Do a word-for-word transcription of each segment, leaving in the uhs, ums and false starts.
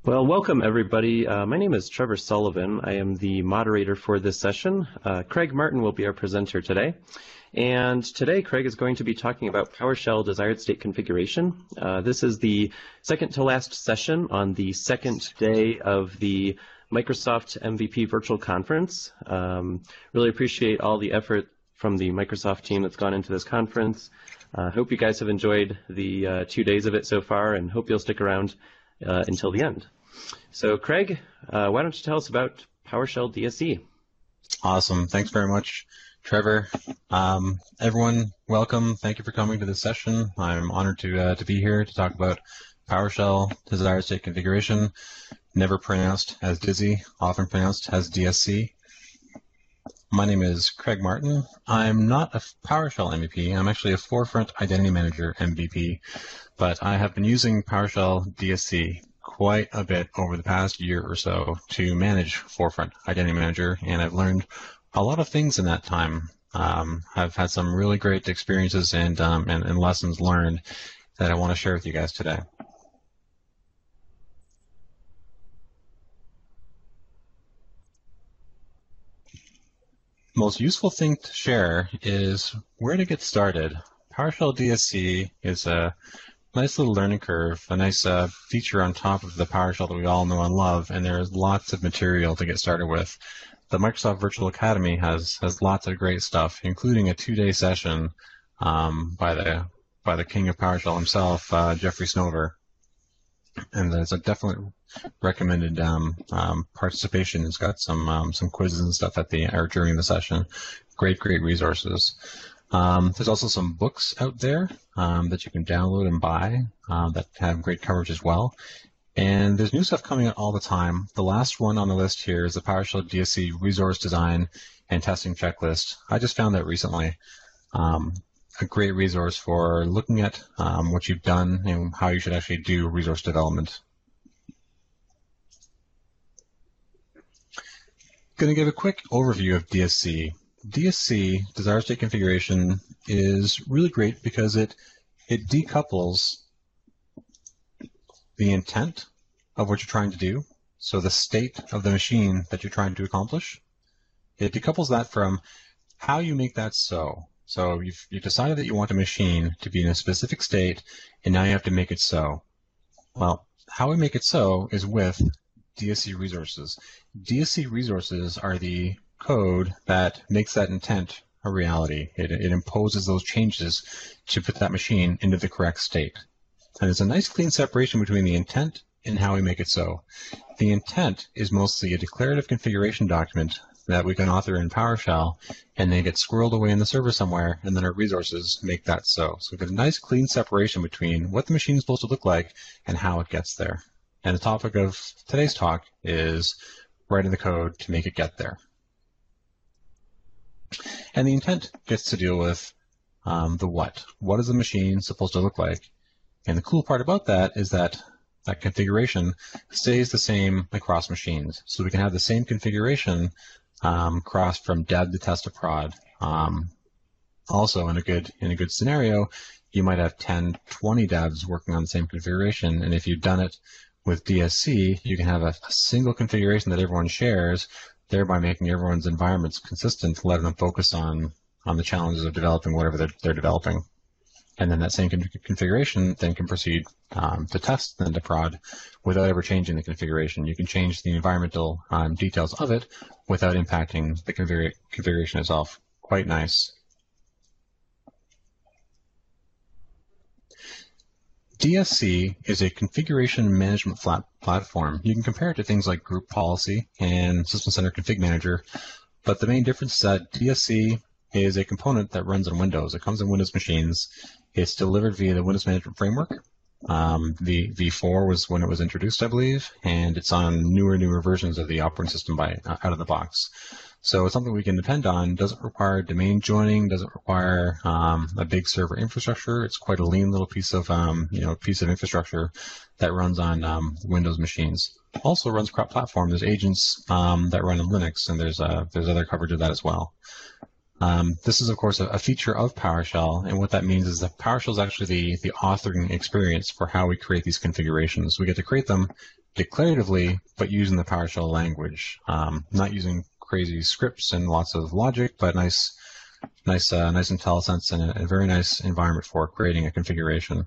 Well, welcome everybody. Uh, my name is Trevor Sullivan. I am the moderator for this session. Uh, Craig Martin will be our presenter today. And today Craig is going to be talking about PowerShell desired state configuration. Uh, this is the second to last session on the second day of the Microsoft M V P Virtual Conference. Um, really appreciate all the effort from the Microsoft team that's gone into this conference. I uh, hope you guys have enjoyed the uh, two days of it so far and hope you'll stick around uh, until the end. So Craig, uh, why don't you tell us about PowerShell D S E? Awesome. Thanks very much, Trevor. Um, everyone, welcome. Thank you for coming to this session. I'm honored to, uh, to be here to talk about PowerShell desired state configuration, never pronounced as Dizzy, often pronounced as D S C. My name is Craig Martin. I'm not a PowerShell M V P. I'm actually a Forefront Identity Manager M V P, but I have been using PowerShell D S C quite a bit over the past year or so to manage Forefront Identity Manager, and I've learned a lot of things in that time. Um, I've had some really great experiences and, um, and, and lessons learned that I want to share with you guys today. Most useful thing to share is where to get started. PowerShell D S C is a nice little learning curve, a nice uh, feature on top of the PowerShell that we all know and love, and there's lots of material to get started with. The Microsoft Virtual Academy has has lots of great stuff, including a two-day session um, by the by the king of PowerShell himself, uh, Jeffrey Snover, and there's a definitely recommended um, um, participation. It's got some um, some quizzes and stuff at the or during the session. Great, great resources. Um, there's also some books out there um, that you can download and buy uh, that have great coverage as well. And there's new stuff coming out all the time. The last one on the list here is the PowerShell D S C Resource Design and Testing Checklist. I just found that recently. Um, a great resource for looking at um, what you've done and how you should actually do resource development. Going to give a quick overview of D S C. D S C, desired state configuration, is really great because it it decouples the intent of what you're trying to do, so the state of the machine that you're trying to accomplish. It decouples that from how you make that so. So you've, you've decided that you want a machine to be in a specific state, and now you have to make it so. Well, how we make it so is with D S C resources. D S C resources are the code that makes that intent a reality. It, it imposes those changes to put that machine into the correct state. And there's a nice clean separation between the intent and how we make it so. The intent is mostly a declarative configuration document that we can author in PowerShell, and they get squirreled away in the server somewhere, and then our resources make that so. So we've got a nice clean separation between what the machine is supposed to look like and how it gets there. And the topic of today's talk is writing the code to make it get there. And the intent gets to deal with um, the what. What is the machine supposed to look like? And the cool part about that is that that configuration stays the same across machines. So we can have the same configuration um, crossed from dev to test to prod. Um, also, in a good in a good scenario, you might have ten, twenty devs working on the same configuration, and if you've done it with D S C, you can have a, a single configuration that everyone shares, thereby making everyone's environments consistent, letting them focus on, on the challenges of developing whatever they're, they're developing. And then that same con configuration then can proceed um, to test and to prod without ever changing the configuration. You can change the environmental um, details of it without impacting the config configuration itself. Quite nice. D S C is a configuration management flat platform. You can compare it to things like Group Policy and System Center Config Manager, but the main difference is that D S C is a component that runs on Windows. It comes in Windows machines. It's delivered via the Windows Management Framework. Um, the V four was when it was introduced, I believe, and it's on newer, newer versions of the operating system by uh, out of the box. So it's something we can depend on. Doesn't require domain joining. Doesn't require um, a big server infrastructure. It's quite a lean little piece of um, you know piece of infrastructure that runs on um, Windows machines. Also runs cross-platform. There's agents um, that run on Linux, and there's uh, there's other coverage of that as well. Um, this is, of course, a, a feature of PowerShell, and what that means is that PowerShell is actually the the authoring experience for how we create these configurations. We get to create them declaratively, but using the PowerShell language, um, not using crazy scripts and lots of logic, but nice, nice, uh, nice IntelliSense and a, a very nice environment for creating a configuration.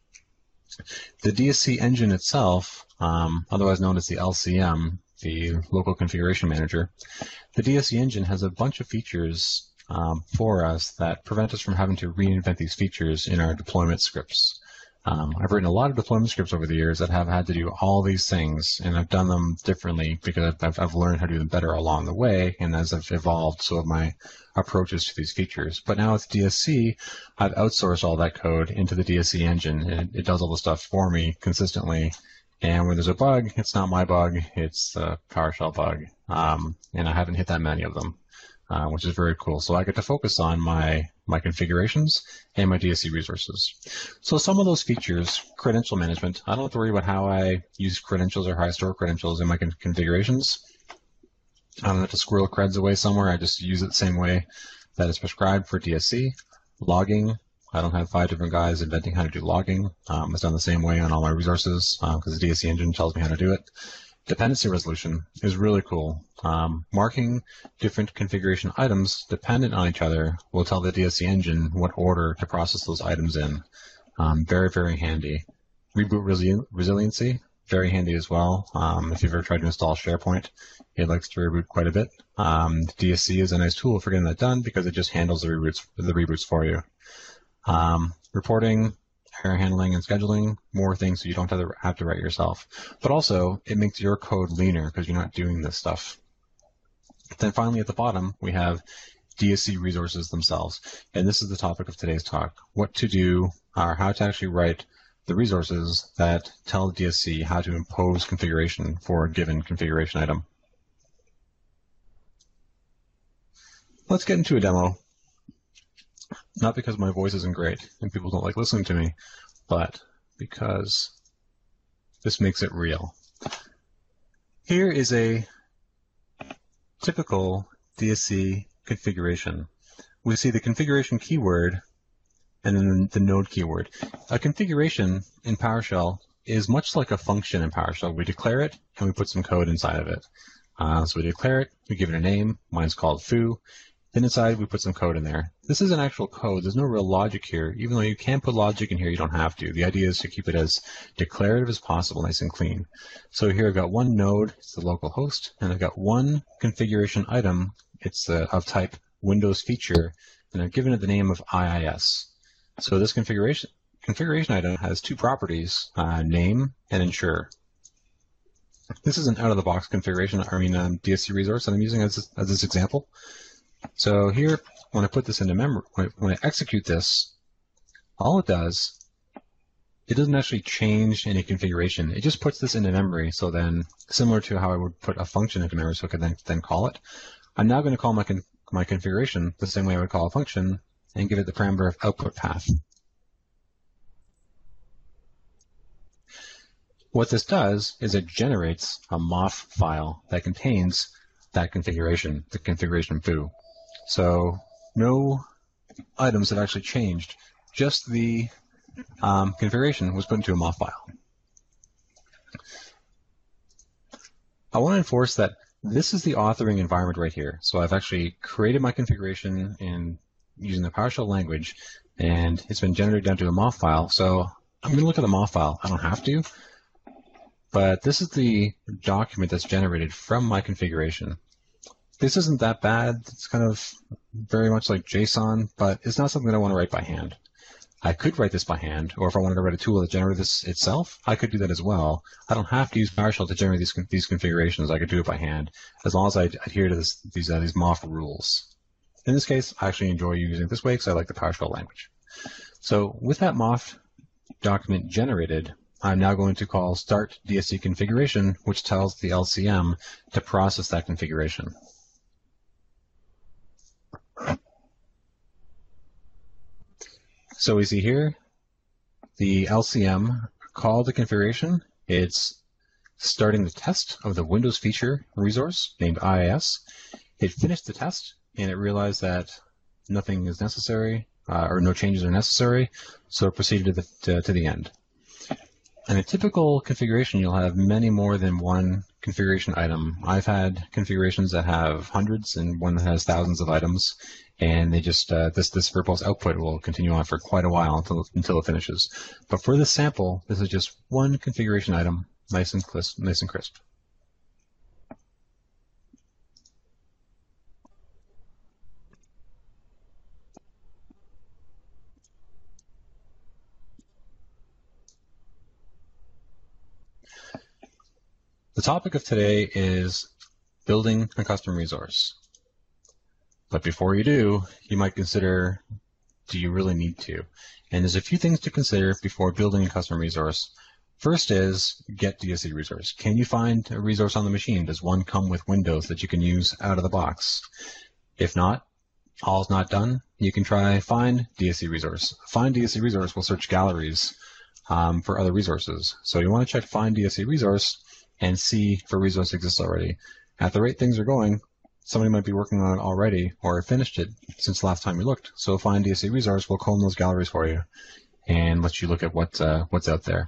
The D S C engine itself, um, otherwise known as the L C M, the Local Configuration Manager, the D S C engine has a bunch of features um, for us that prevent us from having to reinvent these features in our deployment scripts. Um, I've written a lot of deployment scripts over the years that have had to do all these things, and I've done them differently because I've, I've learned how to do them better along the way, and as I've evolved, so have my approaches to these features. But now with D S C, I've outsourced all that code into the D S C engine, and it, it does all the stuff for me consistently. And when there's a bug, it's not my bug, it's a PowerShell bug, um, and I haven't hit that many of them, uh, which is very cool. So I get to focus on my my configurations and my D S C resources. So some of those features, credential management, I don't have to worry about how I use credentials or how I store credentials in my con configurations. I don't have to squirrel creds away somewhere. I just use it the same way that is prescribed for D S C. Logging, I don't have five different guys inventing how to do logging. Um, it's done the same way on all my resources because um, the D S C engine tells me how to do it. Dependency resolution is really cool. Um, marking different configuration items dependent on each other will tell the D S C engine what order to process those items in. Um, very, very handy. Reboot resi resiliency, very handy as well. Um, if you've ever tried to install SharePoint, it likes to reboot quite a bit. Um, D S C is a nice tool for getting that done because it just handles the reboots, the reboots for you. Um, reporting, error handling and scheduling, more things so you don't have to, have to write yourself. But also, it makes your code leaner because you're not doing this stuff. Then finally at the bottom, we have D S C resources themselves. And this is the topic of today's talk, what to do or how to actually write the resources that tell D S C how to impose configuration for a given configuration item. Let's get into a demo. Not because my voice isn't great and people don't like listening to me, but because this makes it real. Here is a typical D S C configuration. We see the configuration keyword and then the node keyword. A configuration in PowerShell is much like a function in PowerShell. We declare it and we put some code inside of it. Uh, so we declare it, we give it a name, mine's called foo. Then inside, we put some code in there. This isn't actual code. There's no real logic here. Even though you can put logic in here, you don't have to. The idea is to keep it as declarative as possible, nice and clean. So here I've got one node, it's the local host, and I've got one configuration item. It's uh, of type Windows feature, and I've given it the name of I I S. So this configuration configuration item has two properties, uh, name and ensure. This is an out-of-the-box configuration, I mean um, D S C resource that I'm using as, as this example. So here, when I put this into memory, when I, when I execute this, all it does, it doesn't actually change any configuration. It just puts this into memory. So then, similar to how I would put a function into memory, so I could then, then call it, I'm now going to call my, con my configuration the same way I would call a function and give it the parameter of output path. What this does is it generates a M O F file that contains that configuration, the configuration foo. So no items have actually changed. Just the um, configuration was put into a M O F file. I want to enforce that this is the authoring environment right here. So I've actually created my configuration in using the PowerShell language, and it's been generated down to a M O F file. So I'm going to look at the M O F file. I don't have to, but this is the document that's generated from my configuration. This isn't that bad. It's kind of very much like JSON, but it's not something that I want to write by hand. I could write this by hand, or if I wanted to write a tool that generated this itself, I could do that as well. I don't have to use PowerShell to generate these, these configurations. I could do it by hand, as long as I adhere to this, these, uh, these M O F rules. In this case, I actually enjoy using it this way because I like the PowerShell language. So with that M O F document generated, I'm now going to call start D S C configuration, which tells the L C M to process that configuration. So we see here the L C M called the configuration. It's starting the test of the Windows feature resource named I I S. It finished the test and it realized that nothing is necessary uh, or no changes are necessary, so it proceeded to the, to, to the end. In a typical configuration, you'll have many more than one configuration item. I've had configurations that have hundreds and one that has thousands of items, and they just uh, this this verbose output will continue on for quite a while until until it finishes. But for this sample, this is just one configuration item, nice and crisp, nice and crisp. The topic of today is building a custom resource. But before you do, you might consider, do you really need to? And there's a few things to consider before building a custom resource. First is get D S C resource. Can you find a resource on the machine? Does one come with Windows that you can use out of the box? If not, all's not done. You can try find D S C resource. Find D S C resource will search galleries um, for other resources. So you want to check find D S C resource and see if a resource exists already. At the rate things are going, somebody might be working on it already or finished it since the last time you looked. So find D S C resource will comb those galleries for you and let you look at what uh, what's out there.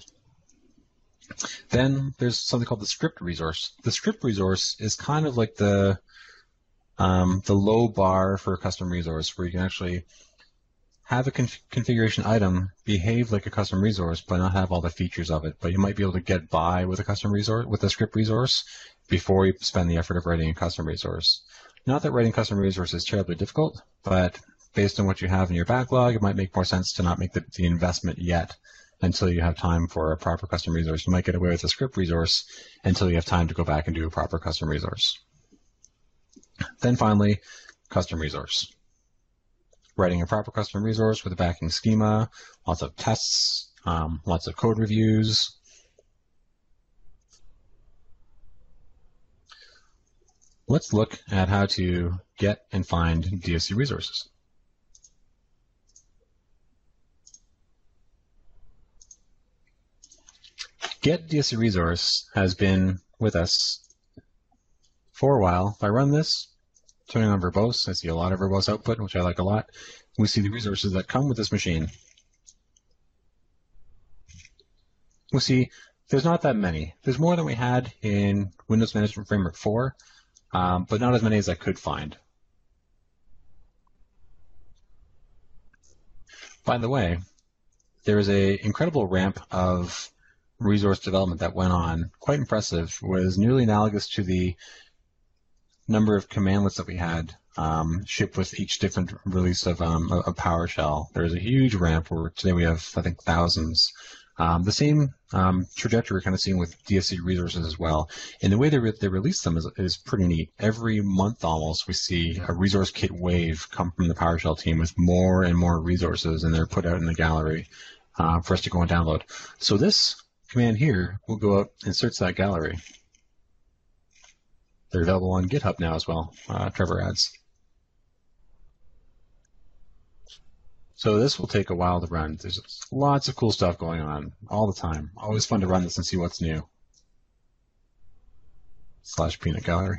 Then there's something called the script resource. The script resource is kind of like the um, the low bar for a custom resource, where you can actually have a conf configuration item behave like a custom resource, but not have all the features of it. But you might be able to get by with a custom resource, with a script resource, before you spend the effort of writing a custom resource. Not that writing custom resource is terribly difficult, but based on what you have in your backlog, it might make more sense to not make the, the investment yet until you have time for a proper custom resource. You might get away with a script resource until you have time to go back and do a proper custom resource. Then finally, custom resource. Writing a proper custom resource with a backing schema, lots of tests, um, lots of code reviews. Let's look at how to get and find D S C resources. Get D S C resource has been with us for a while. If I run this, turning on verbose, I see a lot of verbose output, which I like a lot. We see the resources that come with this machine. We see there's not that many. There's more than we had in Windows Management Framework four, um, but not as many as I could find. By the way, there is an incredible ramp of resource development that went on, quite impressive, was nearly analogous to the number of commandlets that we had um, shipped with each different release of, um, of PowerShell. There's a huge ramp where today we have, I think, thousands. Um, the same um, trajectory we're kind of seeing with D S C resources as well. And the way they, re they release them is, is pretty neat. Every month almost we see a resource kit wave come from the PowerShell team with more and more resources, and they're put out in the gallery uh, for us to go and download. So this command here will go out and search that gallery. They're available on GitHub now as well, uh, Trevor adds. So this will take a while to run. There's lots of cool stuff going on all the time. Always fun to run this and see what's new. Slash peanut gallery.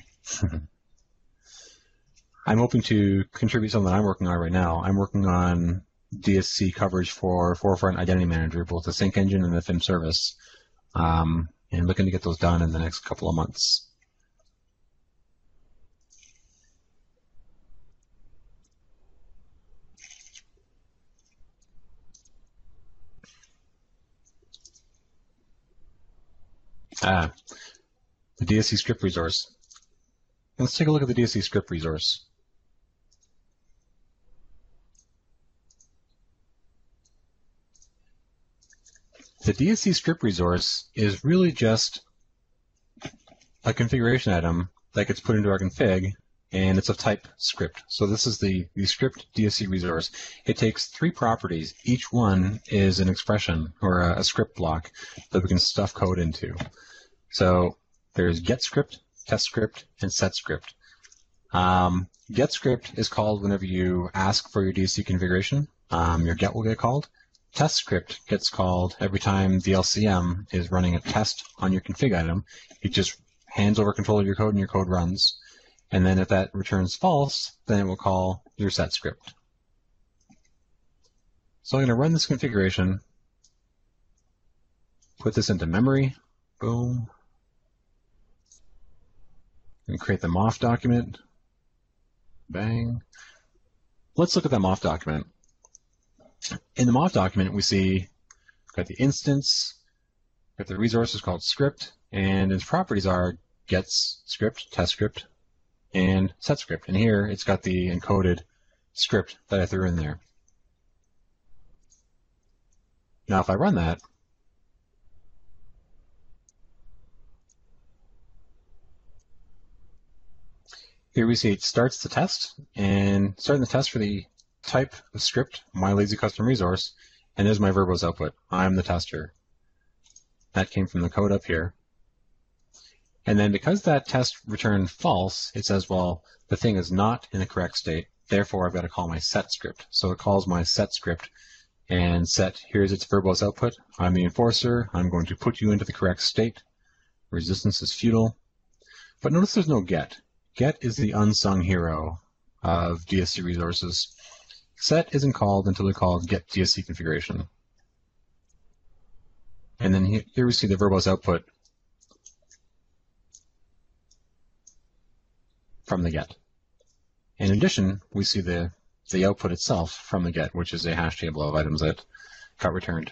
I'm hoping to contribute something I'm working on right now. I'm working on D S C coverage for Forefront Identity Manager, both the sync engine and the F I M service, um, and looking to get those done in the next couple of months. Ah, the D S C script resource. Let's take a look at the D S C script resource. The D S C script resource is really just a configuration item that gets put into our config, and it's of type script. So this is the, the script D S C resource. It takes three properties. Each one is an expression or a, a script block that we can stuff code into. So there's get script, test script, and set script. Um, get script is called whenever you ask for your D S C configuration. Um, your get will get called. Test script gets called every time the L C M is running a test on your config item. It just hands over control of your code and your code runs. And then if that returns false, then it will call your set script. So I'm going to run this configuration. put this into memory. Boom. And create the M O F document. Bang. Let's look at the M O F document. In the M O F document, we see we've got the instance, we've got the resources called script, and its properties are gets script, test script, and set script. And here it's got the encoded script that I threw in there. Now if I run that, here we see it starts the test, and starting the test for the type of script, my lazy custom resource, and there's my verbose output. I'm the tester. That came from the code up here. And then because that test returned false, it says, well, the thing is not in the correct state, therefore I've got to call my set script. So it calls my set script, and set, here's its verbose output. I'm the enforcer. I'm going to put you into the correct state. Resistance is futile. But notice there's no get. Get is the unsung hero of D S C resources. Set isn't called until we call get D S C configuration. And then here we see the verbose output from the get. In addition, we see the, the output itself from the get, which is a hash table of items that got returned.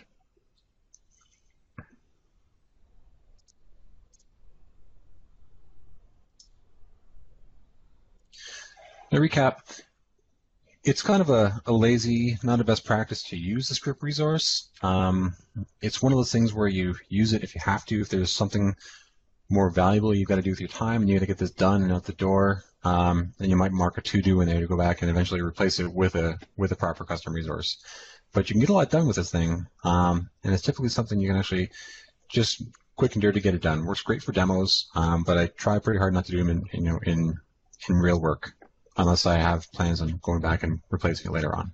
To recap, it's kind of a, a lazy, not a best practice to use the script resource. Um, it's one of those things where you use it if you have to, if there's something more valuable you've got to do with your time and you got to get this done and out the door, um, then you might mark a to-do in there to go back and eventually replace it with a with a proper custom resource. But you can get a lot done with this thing, um, and it's typically something you can actually just quick and dirty get it done. Works great for demos, um, but I try pretty hard not to do them in, in you know in in real work, unless I have plans on going back and replacing it later on.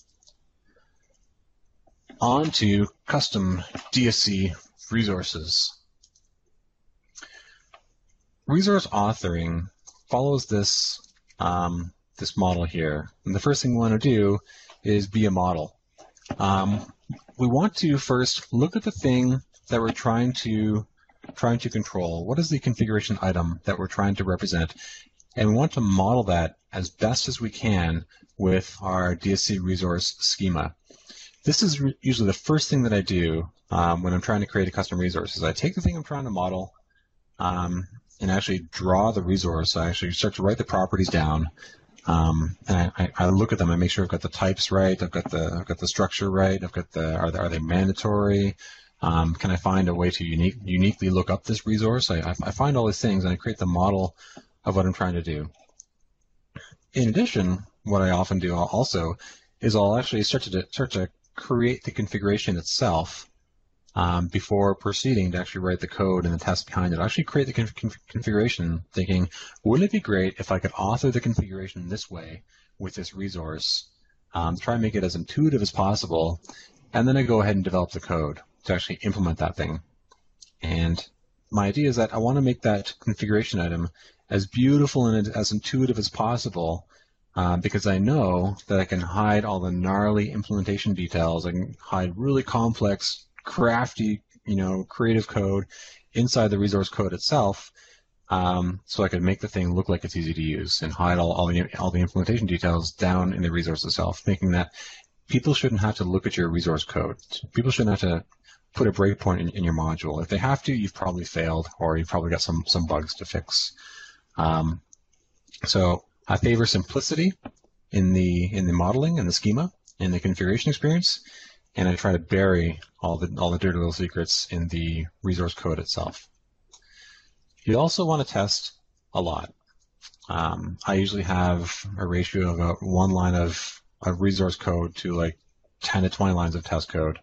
On to custom D S C resources. Resource authoring follows this um, this model here. And the first thing we want to do is be a model. Um, we want to first look at the thing that we're trying to trying to control. What is the configuration item that we're trying to represent? And we want to model that as best as we can with our D S C resource schema. This is usually the first thing that I do um, when I'm trying to create a custom resource. Is I take the thing I'm trying to model um, and actually draw the resource. I actually start to write the properties down, um, and I, I look at them. I make sure I've got the types right. I've got the I've got the structure right. I've got the are they, are they mandatory? Um, can I find a way to unique, uniquely look up this resource? I, I find all these things and I create the model of what I'm trying to do. In addition, what I often do also is I'll actually start to start to create the configuration itself um, before proceeding to actually write the code and the test behind it. I'll actually create the conf conf configuration thinking, wouldn't it be great if I could author the configuration this way with this resource, um, try and make it as intuitive as possible, and then I go ahead and develop the code to actually implement that thing. And my idea is that I want to make that configuration item as beautiful and as intuitive as possible, uh, because I know that I can hide all the gnarly implementation details. I can hide really complex, crafty, you know, creative code inside the resource code itself, um, so I can make the thing look like it's easy to use and hide all, all, the, all the implementation details down in the resource itself, making that people shouldn't have to look at your resource code. People shouldn't have to put a breakpoint in, in your module. If they have to, you've probably failed, or you've probably got some, some bugs to fix. Um, so I favor simplicity in the in the modeling and the schema and the configuration experience, and I try to bury all the all the dirty little secrets in the resource code itself. You also want to test a lot. Um, I usually have a ratio of about one line of, of resource code to like ten to twenty lines of test code,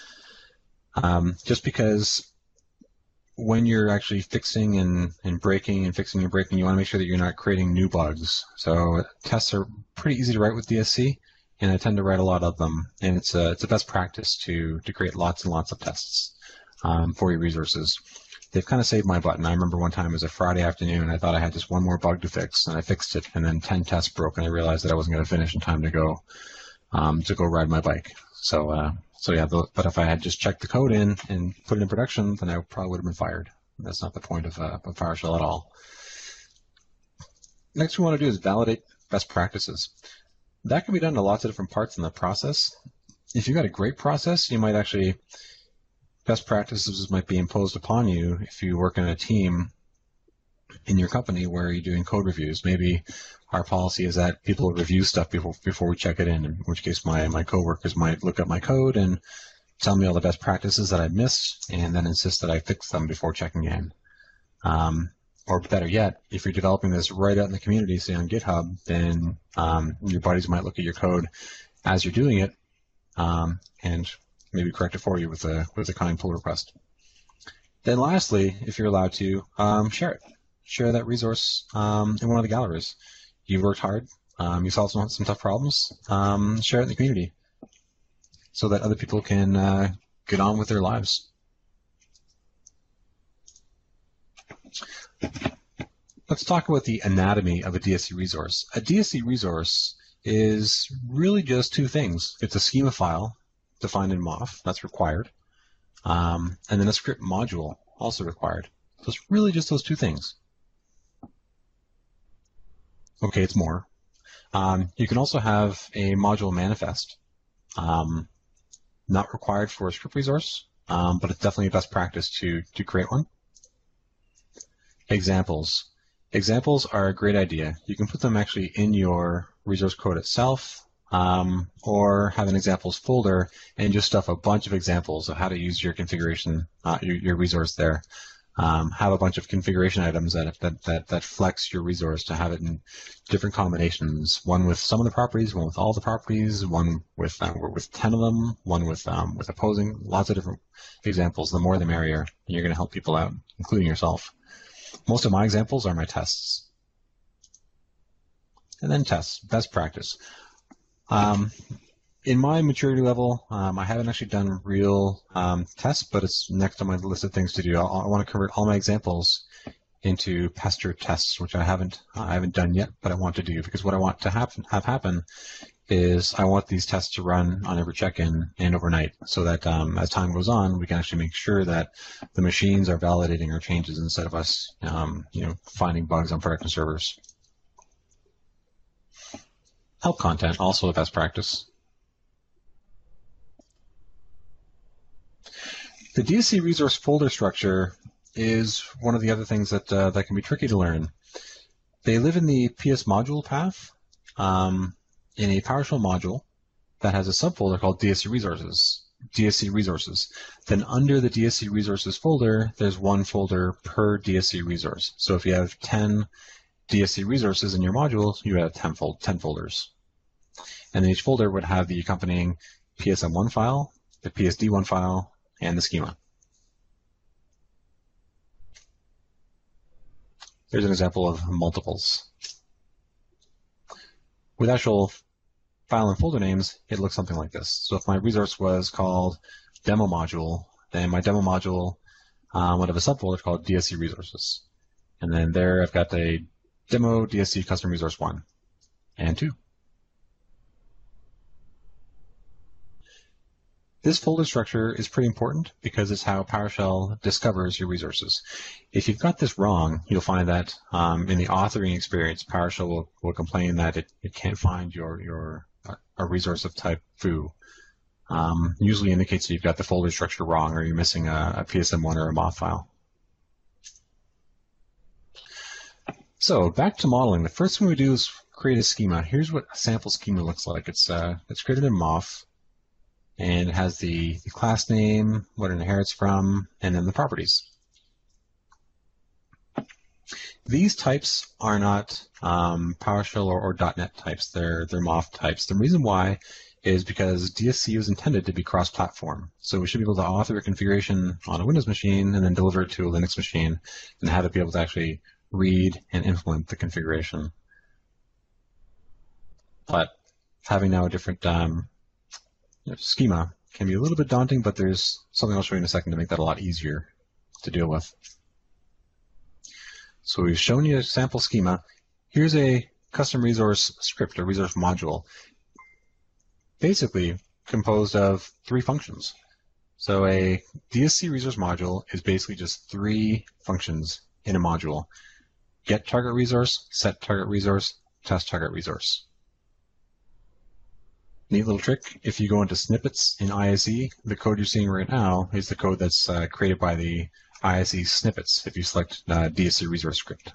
um, just because when you're actually fixing and, and breaking and fixing and breaking, you want to make sure that you're not creating new bugs. So tests are pretty easy to write with D S C, and I tend to write a lot of them. And it's a, it's a best practice to, to create lots and lots of tests um, for your resources. They've kind of saved my button. I remember one time it was a Friday afternoon, I thought I had just one more bug to fix, and I fixed it, and then ten tests broke, and I realized that I wasn't going to finish in time to go um, to go ride my bike. So uh, So yeah, but if I had just checked the code in and put it in production, then I probably would have been fired. That's not the point of, uh, of PowerShell at all. Next we want to do is validate best practices. That can be done in lots of different parts in the process. If you've got a great process, you might actually, best practices might be imposed upon you if you work in a team in your company where you're doing code reviews. Maybe our policy is that people review stuff before before we check it in, in which case my, my coworkers might look at my code and tell me all the best practices that I missed and then insist that I fix them before checking in. Um, or better yet, if you're developing this right out in the community, say on GitHub, then um, your buddies might look at your code as you're doing it um, and maybe correct it for you with a, with a kind pull request. Then lastly, if you're allowed to, um, share it. Share that resource um, in one of the galleries. You worked hard, um, you solved some, some tough problems, um, share it in the community so that other people can uh, get on with their lives. Let's talk about the anatomy of a D S C resource. A D S C resource is really just two things. It's a schema file defined in M O F, that's required, um, and then a script module, also required. So it's really just those two things. Okay, it's more. Um, you can also have a module manifest. Um, not required for a script resource, um, but it's definitely a best practice to, to create one. Examples. Examples are a great idea. You can put them actually in your resource code itself, um, or have an examples folder and just stuff a bunch of examples of how to use your configuration, uh, your, your resource there. Um, have a bunch of configuration items that, that, that, that flex your resource to have it in different combinations. One with some of the properties, one with all the properties, one with uh, with ten of them, one with um, with opposing. Lots of different examples. The more the merrier. And you're going to help people out, including yourself. Most of my examples are my tests. And then tests, best practice. Um, In my maturity level, um, I haven't actually done real um, tests, but it's next on my list of things to do. I'll, I want to convert all my examples into pester tests, which I haven't I haven't done yet, but I want to do because what I want to happen have happen is I want these tests to run on every check-in and overnight, so that um, as time goes on, we can actually make sure that the machines are validating our changes instead of us, um, you know, finding bugs on production servers. Help content, also a best practice. The D S C resource folder structure is one of the other things that uh, that can be tricky to learn. They live in the P S module path um, in a PowerShell module that has a subfolder called D S C resources. D S C resources. Then under the D S C resources folder, there's one folder per D S C resource. So if you have ten D S C resources in your module, you have ten, fold, ten folders. And then each folder would have the accompanying P S M one file, the P S D one file, and the schema. Here's an example of multiples. With actual file and folder names, it looks something like this. So if my resource was called demo module, then my demo module um, would have a subfolder called D S C resources. And then there I've got a demo D S C custom resource one and two. This folder structure is pretty important because it's how PowerShell discovers your resources. If you've got this wrong, you'll find that um, in the authoring experience, PowerShell will, will complain that it, it can't find your, your a resource of type foo. Um, usually indicates that you've got the folder structure wrong or you're missing a, a P S M one or a M O F file. So back to modeling. The first thing we do is create a schema. Here's what a sample schema looks like. It's, uh, it's created in M O F. And it has the, the class name, what it inherits from, and then the properties. These types are not um, PowerShell or, or .NET types. They're, they're M O F types. The reason why is because D S C was intended to be cross-platform. So we should be able to author a configuration on a Windows machine and then deliver it to a Linux machine and have it be able to actually read and implement the configuration. But having now a different um, schema can be a little bit daunting, but there's something I'll show you in a second to make that a lot easier to deal with. So we've shown you a sample schema. Here's a custom resource script or resource module. Basically, composed of three functions. So a D S C resource module is basically just three functions in a module. Get target resource, set target resource, test target resource. Neat little trick, if you go into snippets in I S E, the code you're seeing right now is the code that's uh, created by the I S E snippets if you select uh, D S C resource script.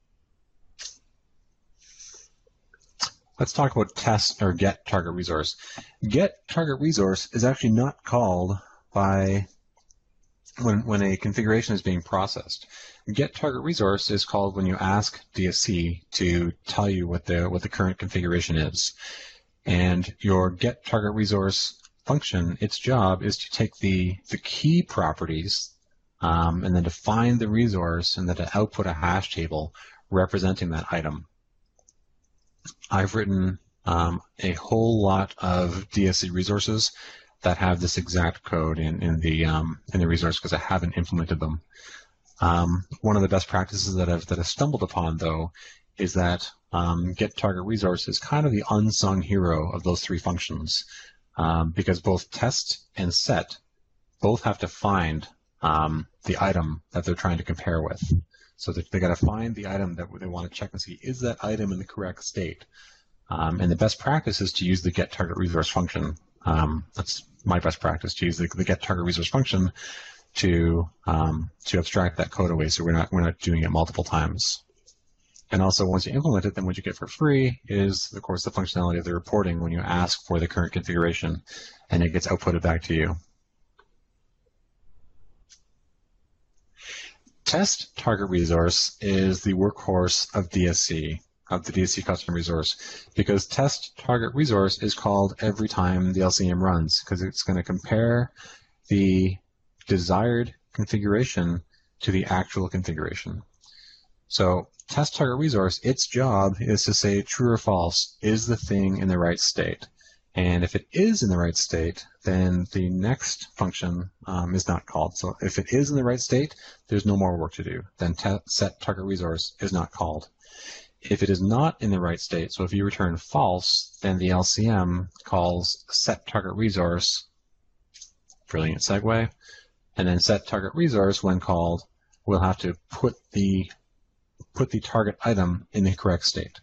Let's talk about test or get target resource. Get target resource is actually not called by when, when a configuration is being processed. Get target resource is called when you ask D S C to tell you what the what the current configuration is. And your get target resource function, its job is to take the the key properties um, and then to find the resource and then to output a hash table representing that item. I've written um, a whole lot of D S C resources that have this exact code in, in the um, in the resource because I haven't implemented them. Um, one of the best practices that I've that I've stumbled upon though is that um, get target resource is kind of the unsung hero of those three functions um, because both test and set both have to find um, the item that they're trying to compare with. So that they got to find the item that they want to check and see, is that item in the correct state? Um, and the best practice is to use the get target resource function. Um, that's my best practice, to use the, the get target resource function to um, to abstract that code away, so we're not we're not doing it multiple times. And also, once you implement it, then what you get for free is, of course, the functionality of the reporting when you ask for the current configuration, and it gets outputted back to you. Test target resource is the workhorse of D S C, of the D S C custom resource, because test target resource is called every time the L C M runs, because it's going to compare the desired configuration to the actual configuration. So test target resource, its job is to say true or false, is the thing in the right state? And if it is in the right state, then the next function um, is not called. So if it is in the right state, there's no more work to do. Then set target resource is not called. If it is not in the right state, so if you return false, then the L C M calls set target resource, brilliant segue, and then set target resource, when called, will have to put the put the target item in the correct state.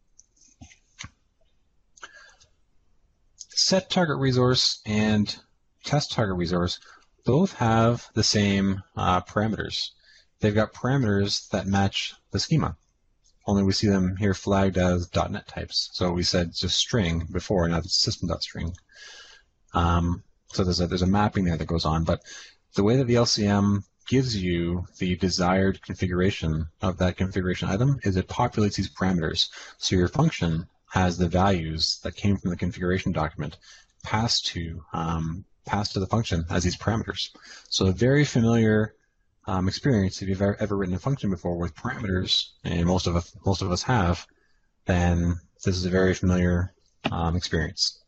Set target resource and test target resource both have the same uh, parameters. They've got parameters that match the schema, only we see them here flagged as .NET types. So we said just string before, now it's system.string. Um, so there's a, there's a mapping there that goes on, but the way that the L C M gives you the desired configuration of that configuration item is it populates these parameters. So your function has the values that came from the configuration document passed to um, passed to the function as these parameters. So a very familiar um, experience. If you've ever, ever written a function before with parameters, and most of us most of us have, then this is a very familiar um, experience.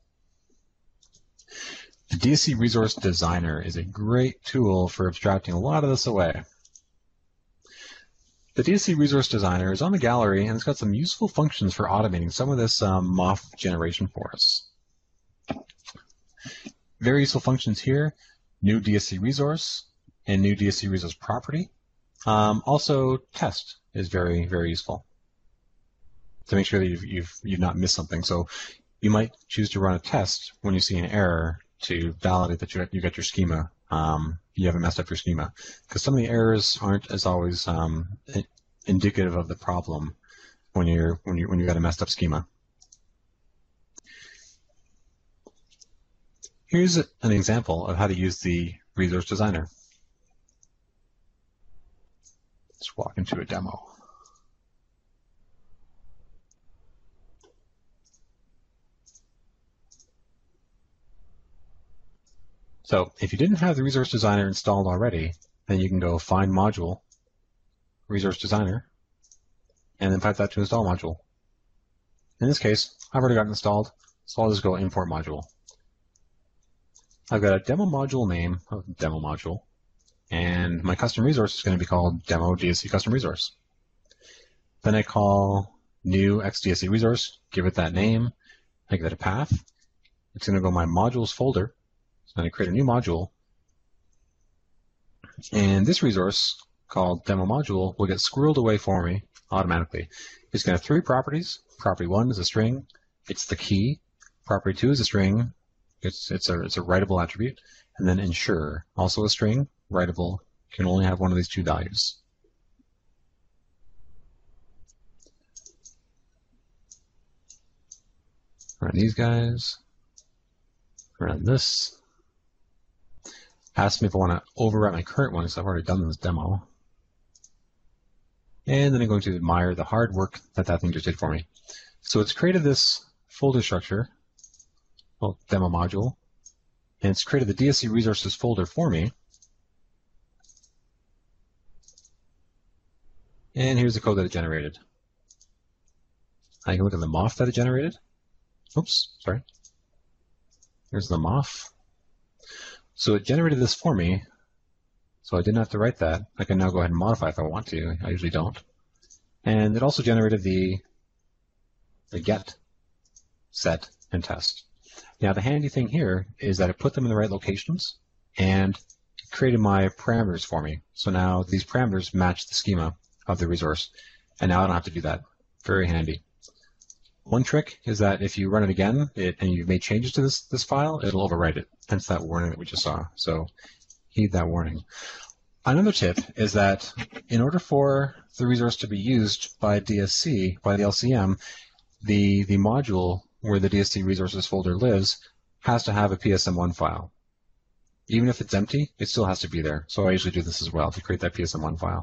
The D S C Resource Designer is a great tool for abstracting a lot of this away. The D S C Resource Designer is on the gallery, and it's got some useful functions for automating some of this um, M O F generation for us. Very useful functions here: new D S C resource and new D S C resource property. Um, also, test is very, very useful to make sure that you've, you've, you've not missed something. So you might choose to run a test when you see an error to validate that you got, you got your schema. Um, you haven't messed up your schema, because some of the errors aren't as always um, indicative of the problem when you're when you when you got a messed up schema. Here's an example of how to use the Resource Designer. Let's walk into a demo. So if you didn't have the Resource Designer installed already, then you can go Find Module, Resource Designer, and then pipe that to Install Module. In this case, I've already got it installed, so I'll just go Import Module. I've got a demo module name of demo module, and my custom resource is going to be called Demo D S C Custom Resource. Then I call new X D S C resource, give it that name, I give it a path. it's going to go in my modules folder. So I'm going to create a new module. And this resource called demo module will get squirreled away for me automatically. It's going to have three properties. Property one is a string. It's the key. Property two is a string. It's, it's, a, it's a writable attribute. And then ensure, also a string, writable, can only have one of these two values. Run these guys. Run this. Ask me if I want to overwrite my current one, because I've already done this demo. And then I'm going to admire the hard work that that thing just did for me. So it's created this folder structure, well, demo module, and it's created the D S C resources folder for me. And here's the code that it generated. I can look at the M O F that it generated. Oops, sorry. Here's the M O F. So it generated this for me, so I didn't have to write that. I can now go ahead and modify if I want to. I usually don't. And it also generated the, the get, set, and test. Now the handy thing here is that it put them in the right locations and it created my parameters for me. So now these parameters match the schema of the resource, and now I don't have to do that. Very handy. One trick is that if you run it again it, and you've made changes to this, this file, it'll overwrite it, hence that warning that we just saw. So heed that warning. Another tip is that in order for the resource to be used by D S C, by the L C M, the, the module where the D S C resources folder lives has to have a P S M one file. Even if it's empty, it still has to be there. So I usually do this as well to create that P S M one file.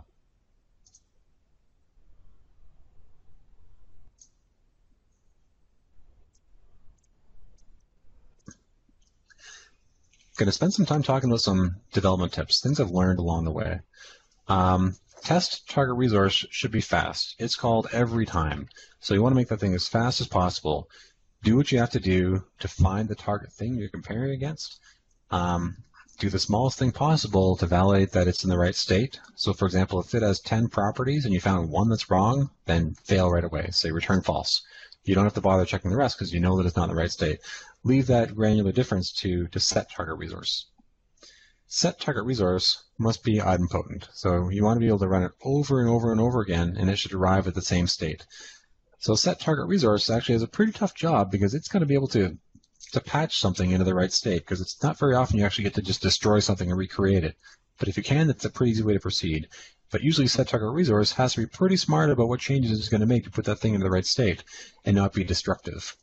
Going to spend some time talking about some development tips, things I've learned along the way. Um, test target resource should be fast. It's called every time. So you want to make that thing as fast as possible. Do what you have to do to find the target thing you're comparing against. Um, do the smallest thing possible to validate that it's in the right state. So for example, if it has ten properties and you found one that's wrong, then fail right away. Say return false. You don't have to bother checking the rest because you know that it's not in the right state. Leave that granular difference to, to set target resource. Set target resource must be idempotent. So you want to be able to run it over and over and over again, and it should arrive at the same state. So set target resource actually has a pretty tough job because it's going to be able to, to patch something into the right state, because it's not very often you actually get to just destroy something and recreate it. But if you can, that's a pretty easy way to proceed. But usually set target resource has to be pretty smart about what changes it's going to make to put that thing into the right state and not be destructive.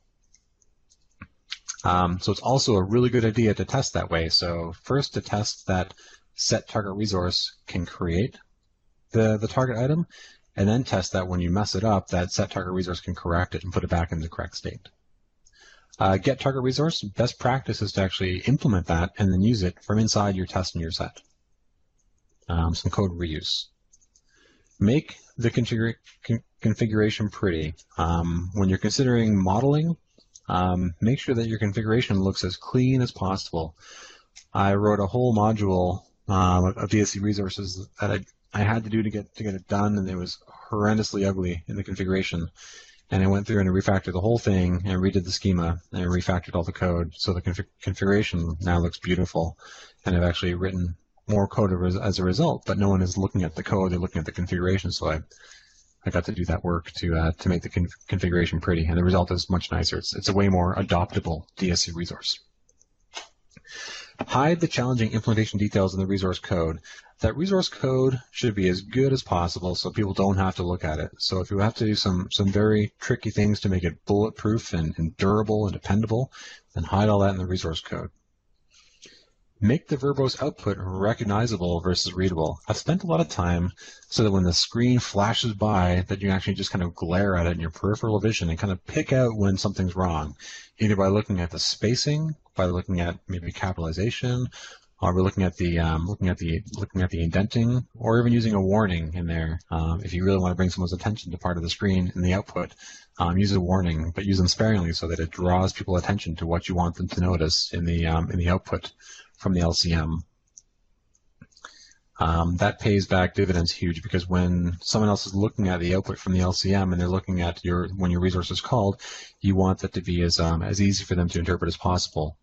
Um, so it's also a really good idea to test that way. So first to test that set target resource can create the, the target item, and then test that when you mess it up, that set target resource can correct it and put it back in the correct state. Uh, get target resource, best practice is to actually implement that and then use it from inside your test and your set. Um, some code reuse. Make the configura con configuration pretty. Um, when you're considering modeling, um, make sure that your configuration looks as clean as possible. I wrote a whole module um, of D S C resources that I, I had to do to get to get it done, and it was horrendously ugly in the configuration. And I went through and refactored the whole thing and redid the schema and refactored all the code, so the config configuration now looks beautiful. And I've actually written more code as a result, but no one is looking at the code, they're looking at the configuration, so I, I got to do that work to uh, to make the conf configuration pretty, and the result is much nicer. It's, it's a way more adoptable D S C resource. Hide the challenging implementation details in the resource code. That resource code should be as good as possible so people don't have to look at it. So if you have to do some, some very tricky things to make it bulletproof and, and durable and dependable, then hide all that in the resource code. Make the verbose output recognizable versus readable. I've spent a lot of time so that when the screen flashes by that you actually just kind of glare at it in your peripheral vision and kind of pick out when something's wrong, either by looking at the spacing, by looking at maybe capitalization, or by looking at the um, looking at the looking at the indenting, or even using a warning in there. Um, if you really want to bring someone's attention to part of the screen in the output, um, use a warning, but use them sparingly so that it draws people's attention to what you want them to notice in the um, in the output from the L C M. Um, that pays back dividends huge, because when someone else is looking at the output from the L C M and they're looking at your when your resource is called, you want that to be as um, as easy for them to interpret as possible.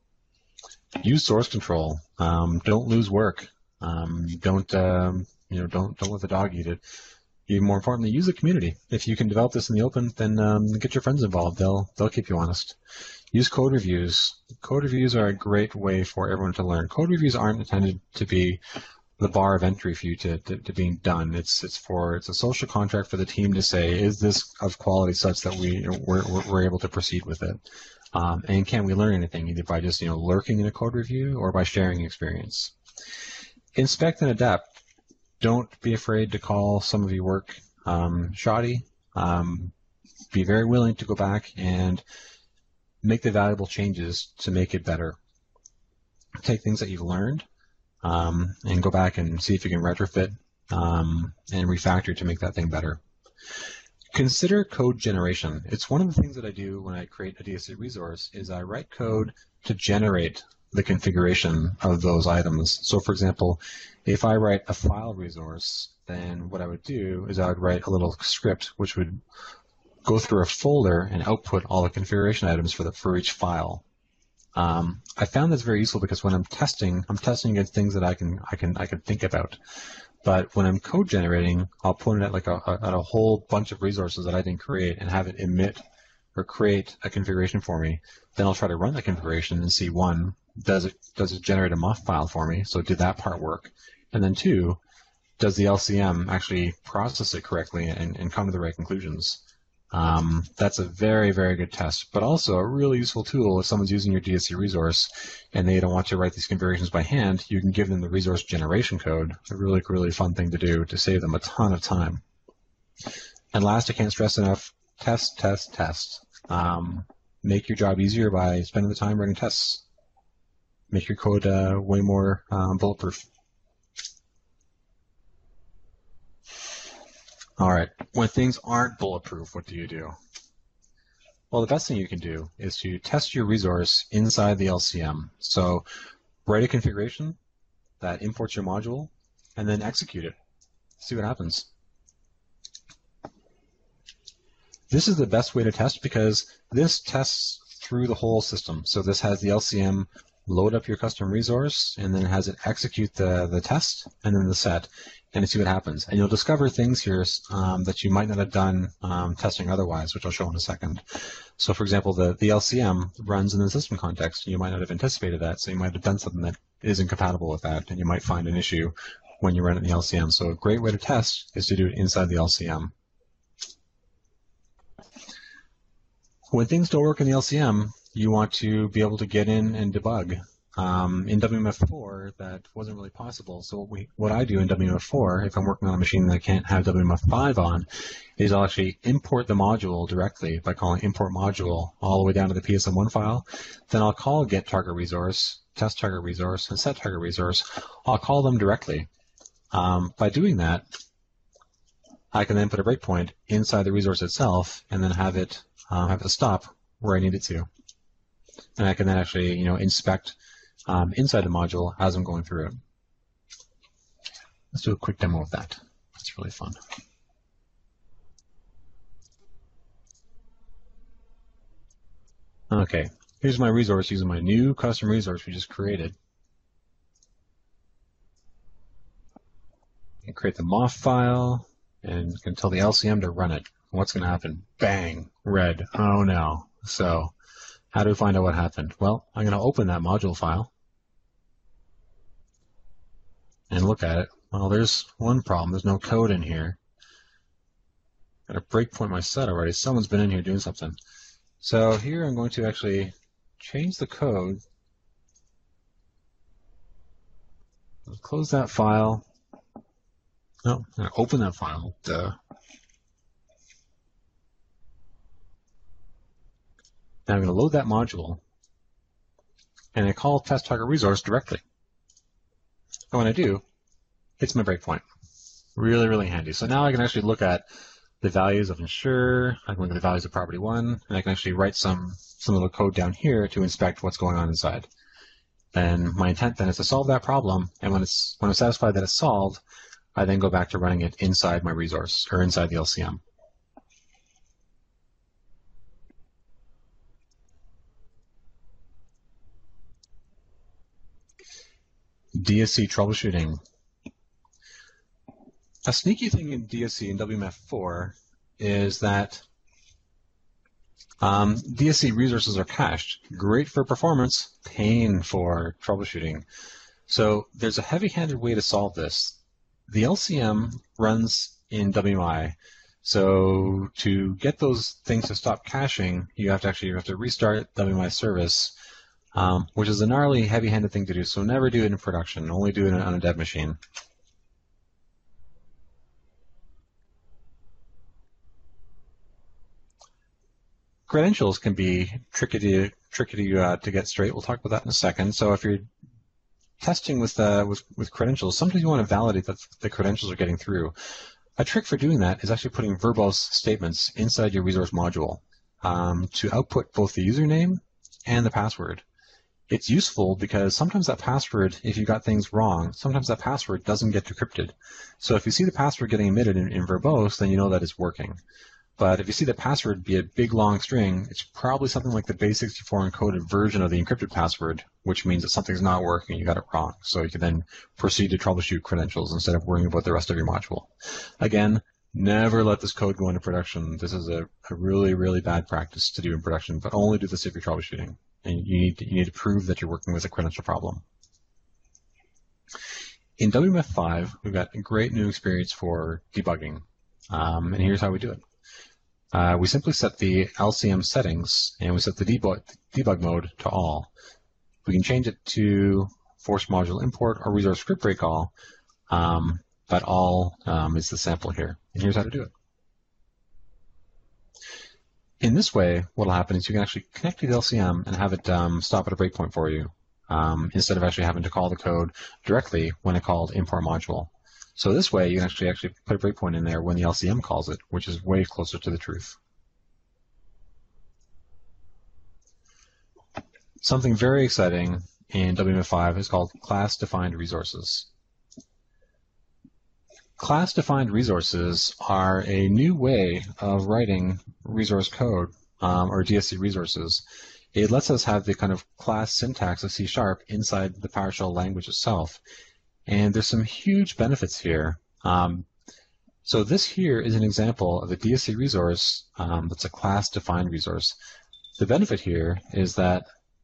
Use source control. Um, don't lose work. Um, don't um, you know don't don't let the dog eat it. Even more importantly, use the community. If you can develop this in the open, then um, get your friends involved. They'll they'll keep you honest. Use code reviews. Code reviews are a great way for everyone to learn. Code reviews aren't intended to be the bar of entry for you to, to, to being done. It's it's for it's a social contract for the team to say, is this of quality such that we we're, we're able to proceed with it, um, and can we learn anything either by just you know lurking in a code review or by sharing experience. Inspect and adapt. Don't be afraid to call some of your work um, shoddy. Um, be very willing to go back and make the valuable changes to make it better. Take things that you've learned um, and go back and see if you can retrofit um, and refactor to make that thing better. Consider code generation. It's one of the things that I do when I create a D S C resource is I write code to generate the configuration of those items. So for example, if I write a file resource, then what I would do is I would write a little script which would go through a folder and output all the configuration items for the for each file. Um, I found this very useful because when I'm testing, I'm testing against things that I can I can I can think about. But when I'm code generating, I'll point it at like a, a, at a whole bunch of resources that I didn't create and have it emit or create a configuration for me. Then I'll try to run the configuration and see, one, does it does it generate a M U F file for me? So did that part work? And then two, does the L C M actually process it correctly and, and come to the right conclusions? Um, that's a very, very good test, but also a really useful tool if someone's using your D S C resource and they don't want to write these configurations by hand. You can give them the resource generation code. A really, really fun thing to do to save them a ton of time. And last, I can't stress enough, test, test, test. Um, make your job easier by spending the time writing tests. Make your code uh, way more um, bulletproof. All right, when things aren't bulletproof, what do you do? Well, the best thing you can do is to test your resource inside the L C M. So write a configuration that imports your module, and then execute it. See what happens. This is the best way to test because this tests through the whole system. So this has the L C M load up your custom resource, and then has it execute the, the test, and then the set, and see what happens. And you'll discover things here um, that you might not have done um, testing otherwise, which I'll show in a second. So for example, the, the L C M runs in the system context. You might not have anticipated that, so you might have done something that isn't compatible with that, and you might find an issue when you run it in the L C M. So a great way to test is to do it inside the L C M. When things don't work in the L C M, you want to be able to get in and debug. Um, in W M F four, that wasn't really possible. So what, we, what I do in W M F four, if I'm working on a machine that I can't have W M F five on, is I'll actually import the module directly by calling import module all the way down to the P S M one file. Then I'll call get target resource, test target resource, and set target resource. I'll call them directly. Um, by doing that, I can then put a breakpoint inside the resource itself and then have it uh, have it stop where I need it to. And I can then actually, you know, inspect um, inside the module as I'm going through it. Let's do a quick demo of that. That's really fun. Okay, here's my resource using my new custom resource we just created. You can create the M O F file and you can tell the L C M to run it. What's going to happen? Bang, red. Oh no. So how do we find out what happened? Well, I'm going to open that module file and look at it. Well, there's one problem. There's no code in here. Got a breakpoint my set already. Someone's been in here doing something. So here I'm going to actually change the code. Close that file. No, I'm going to open that file. Duh. Now I'm going to load that module, and I call test target resource directly. And when I do, it's my breakpoint. Really, really handy. So now I can actually look at the values of ensure, I can look at the values of property one, and I can actually write some, some little code down here to inspect what's going on inside. then my intent then is to solve that problem, and when it's when I'm satisfied that it's solved, I then go back to running it inside my resource or inside the L C M. D S C troubleshooting. A sneaky thing in D S C and W M F four is that um, D S C resources are cached. Great for performance, pain for troubleshooting. So there's a heavy-handed way to solve this. The L C M runs in W M I. So to get those things to stop caching, you have to actually you have to restart W M I service, um, which is a gnarly, heavy-handed thing to do. So never do it in production. Only do it on a dev machine. Credentials can be tricky to tricky to, uh, to get straight. We'll talk about that in a second. So if you're testing with, uh, with with credentials, sometimes you want to validate that the credentials are getting through. A trick for doing that is actually putting verbose statements inside your resource module um, to output both the username and the password. It's useful because sometimes that password, if you got things wrong, sometimes that password doesn't get decrypted. So if you see the password getting emitted in, in verbose, then you know that it's working. But if you see the password be a big long string, it's probably something like the base sixty-four encoded version of the encrypted password, which means that something's not working, you got it wrong. So you can then proceed to troubleshoot credentials instead of worrying about the rest of your module. Again, never let this code go into production. This is a, a really, really bad practice to do in production, but only do this if you're troubleshooting. And you need to, you need to prove that you're working with a credential problem. In W M F five, we've got a great new experience for debugging. Um, and here's how we do it. Uh, we simply set the L C M settings, and we set the debug, debug mode to all. We can change it to force module import or resource script break all, um, but all um, is the sample here. And here's how to do it. In this way, what will happen is you can actually connect to the L C M and have it um, stop at a breakpoint for you, um, instead of actually having to call the code directly when it called import module. So this way, you can actually actually put a breakpoint in there when the L C M calls it, which is way closer to the truth. Something very exciting in W M F five is called class-defined resources. Class-defined resources are a new way of writing resource code, um, or D S C resources. It lets us have the kind of class syntax of C sharp inside the PowerShell language itself. And there's some huge benefits here. Um, so this here is an example of a D S C resource um, that's a class-defined resource. The benefit here is that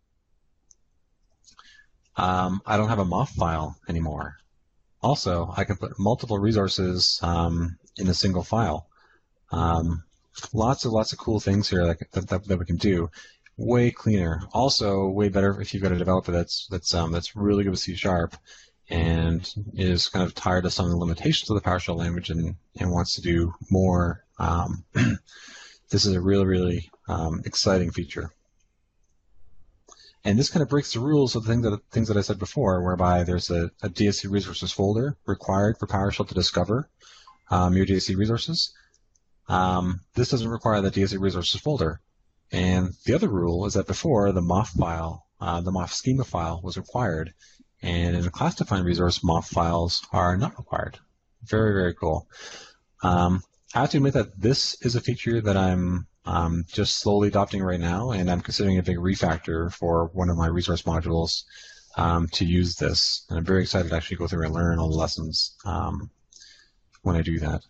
um, I don't have a M O F file anymore. Also, I can put multiple resources um, in a single file. Um, lots of lots of cool things here that, that, that we can do. Way cleaner. Also, way better if you've got a developer that's that's um, that's really good with C sharp. And is kind of tired of some of the limitations of the PowerShell language and, and wants to do more. Um, this is a really, really um, exciting feature. And this kind of breaks the rules of the thing that, things that I said before, whereby there's a, a D S C resources folder required for PowerShell to discover um, your D S C resources. Um, this doesn't require the D S C resources folder. And the other rule is that before, the M O F file, uh, the M O F schema file was required. And in a class-defined resource, M O F files are not required. Very, very cool. Um, I have to admit that this is a feature that I'm um, just slowly adopting right now, and I'm considering a big refactor for one of my resource modules um, to use this. And I'm very excited to actually go through and learn all the lessons um, when I do that.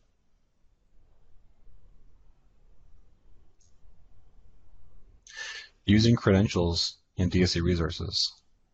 Using credentials in D S C resources.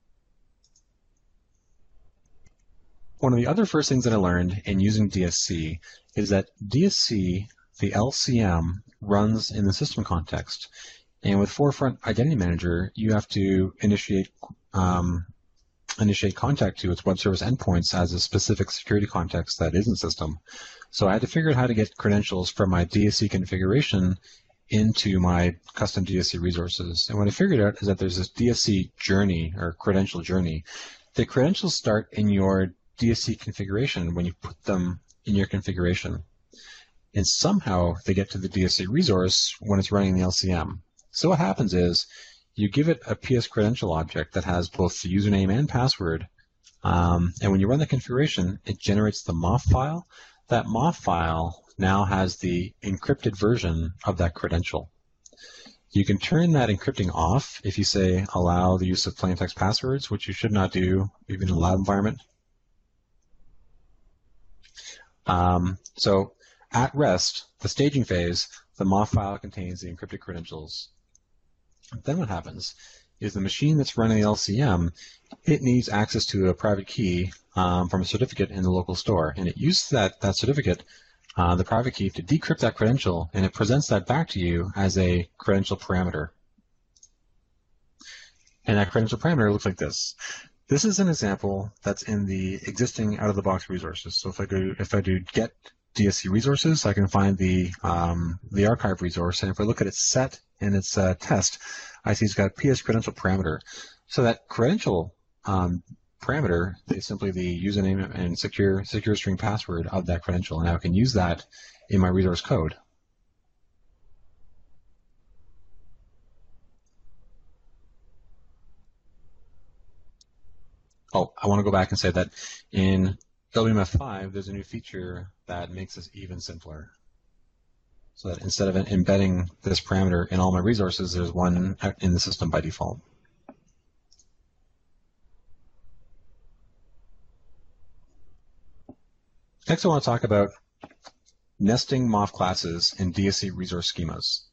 One of the other first things that I learned in using D S C is that D S C, the L C M, runs in the system context. And with Forefront Identity Manager, you have to initiate um, initiate contact to its web service endpoints as a specific security context that isn't system. So I had to figure out how to get credentials from my D S C configuration into my custom D S C resources. And what I figured out is that there's this D S C journey or credential journey. The credentials start in your D S C configuration when you put them in your configuration. And somehow they get to the D S C resource when it's running the L C M. So what happens is you give it a P S credential object that has both the username and password. Um, and when you run the configuration, it generates the M O F file. That M O F file now has the encrypted version of that credential. You can turn that encrypting off if you say allow the use of plain text passwords, which you should not do even in a lab environment. Um, so at rest, the staging phase, the M O F file contains the encrypted credentials. Then what happens is the machine that's running the L C M, it needs access to a private key um, from a certificate in the local store. And it uses that, that certificate, uh, the private key, to decrypt that credential, and it presents that back to you as a credential parameter. And that credential parameter looks like this. This is an example that's in the existing out-of-the-box resources. So if I go, if I do get D S C resources, I can find the um, the archive resource, and if I look at its set and its uh, test, I see it's got a P S credential parameter. So that credential um, parameter is simply the username and secure secure string password of that credential, and I can use that in my resource code. Oh, I want to go back and say that in W M F five, there's a new feature that makes this even simpler. So that instead of embedding this parameter in all my resources, there's one in the system by default. Next, I want to talk about nesting M O F classes in D S C resource schemas.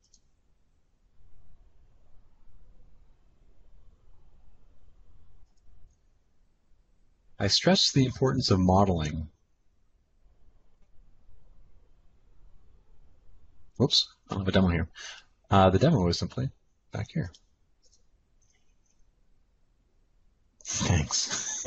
I stress the importance of modeling. Whoops, I don't have a demo here. Uh, the demo is simply back here. Thanks.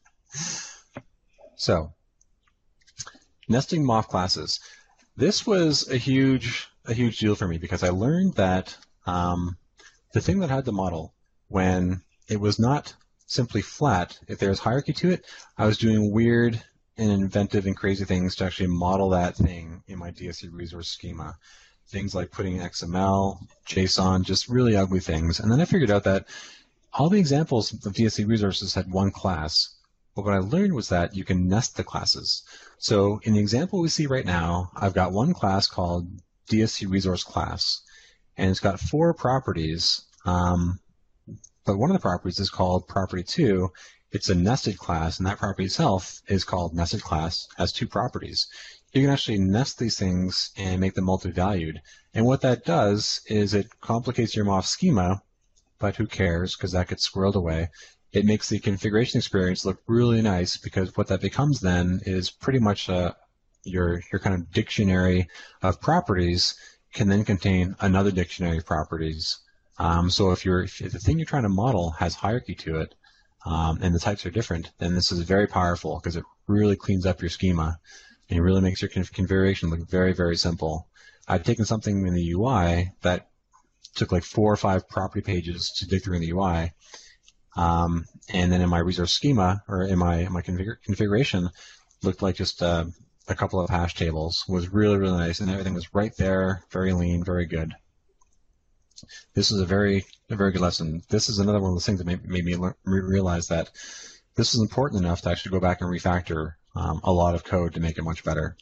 So, nesting M O F classes. This was a huge, a huge deal for me because I learned that um, the thing that had the model, when it was not simply flat, if there was hierarchy to it, I was doing weird and inventive and crazy things to actually model that thing in my D S C resource schema. Things like putting X M L, JSON, just really ugly things. And then I figured out that all the examples of D S C resources had one class. But what I learned was that you can nest the classes. So in the example we see right now, I've got one class called D S C resource class, and it's got four properties. Um, but one of the properties is called property two. It's a nested class, and that property itself is called nested class, has two properties. You can actually nest these things and make them multi-valued. And what that does is it complicates your M O F schema, but who cares, because that gets squirreled away. It makes the configuration experience look really nice, because what that becomes then is pretty much uh, your, your kind of dictionary of properties can then contain another dictionary of properties. Um, so if, you're, if the thing you're trying to model has hierarchy to it, um, and the types are different, then this is very powerful because it really cleans up your schema and it really makes your configuration look very, very simple. I've taken something in the U I that took like four or five property pages to dig through in the U I, um, and then in my resource schema, or in my, in my config configuration, looked like just uh, a couple of hash tables. Was really, really nice, and everything was right there, very lean, very good. This is a very, a very good lesson. This is another one of those things that made, made me realize that this is important enough to actually go back and refactor um, a lot of code to make it much better.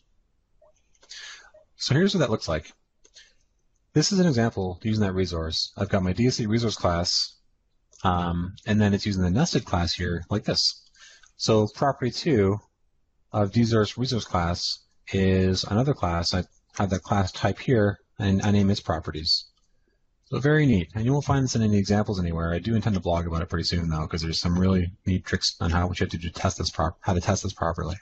So here's what that looks like. This is an example using that resource. I've got my D S C resource class, um, and then it's using the nested class here like this. So property two of D S C resource class is another class. I have that class type here, and I name its properties. So very neat, and you won't find this in any examples anywhere. I do intend to blog about it pretty soon, though, because there's some really neat tricks on how what you have to do to test this prop, how to test this properly.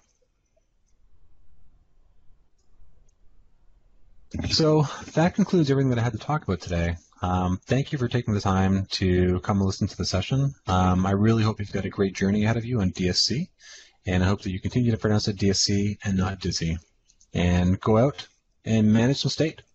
So that concludes everything that I had to talk about today. Um, thank you for taking the time to come and listen to the session. Um, I really hope you've got a great journey ahead of you on D S C, and I hope that you continue to pronounce it D S C and not Dizzy. And go out and manage some state.